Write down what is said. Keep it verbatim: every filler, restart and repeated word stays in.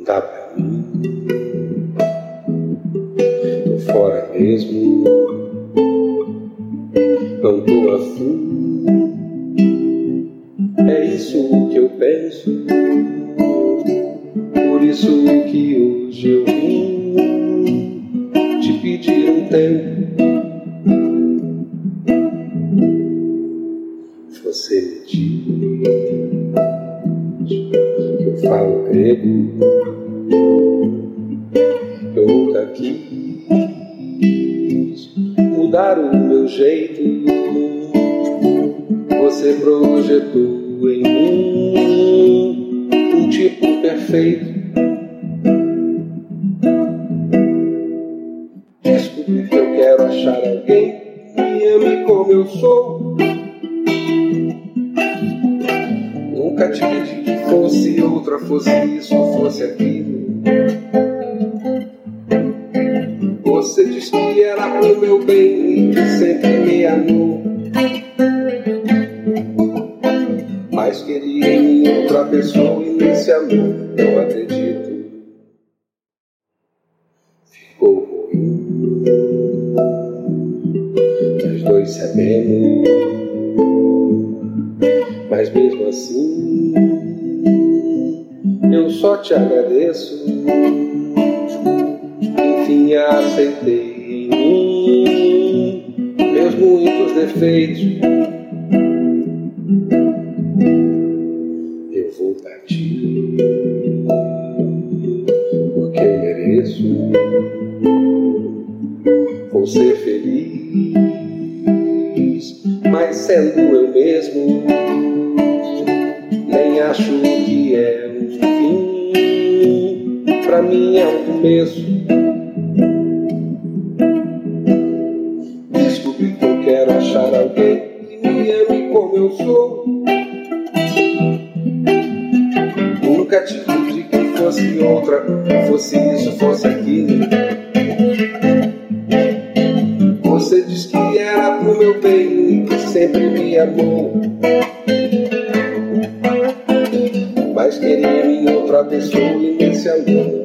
dá pra mim. Tô fora mesmo, não tô afim. É isso que eu penso, por isso que hoje eu vim te pedir um tempo. Você me diz que eu falo grego, eu nunca quis mudar o meu jeito. Você projetou em mim um tipo perfeito. Desculpe que eu quero achar alguém que me ame como eu sou. Nunca te pedi que fosse outra, fosse isso, fosse aquilo. Você disse que era pro meu bem e que sempre me amou, mas queria em mim outra pessoa e nesse amor não acredito. Ficou ruim, nós dois sabemos, mas mesmo assim eu só te agradeço. Enfim, aceitei em mim meus muitos defeitos. Eu vou partir porque eu mereço. Vou ser feliz, mas sendo eu mesmo. Nem acho que é um fim, pra mim é um começo. Desculpe que eu quero achar alguém que me ame como eu sou. Nunca te pedi que fosse outra, fosse isso, fosse aquilo. Você disse que era pro meu bem e que sempre me amou, mas queria em outra pessoa e nesse amor